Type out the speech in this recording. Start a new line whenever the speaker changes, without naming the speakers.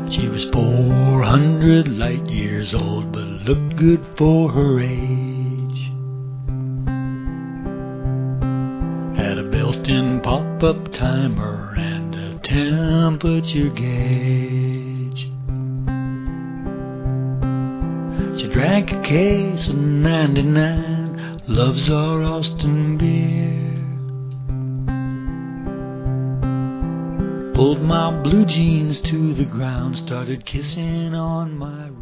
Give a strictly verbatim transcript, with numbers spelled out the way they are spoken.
She was four hundred light years old, but looked good for her age. Had a built-in pop-up timer and a temperature gauge. She drank a case of ninety-nine, loves our Austin beer. Pulled my blue jeans to the ground, started kissing on my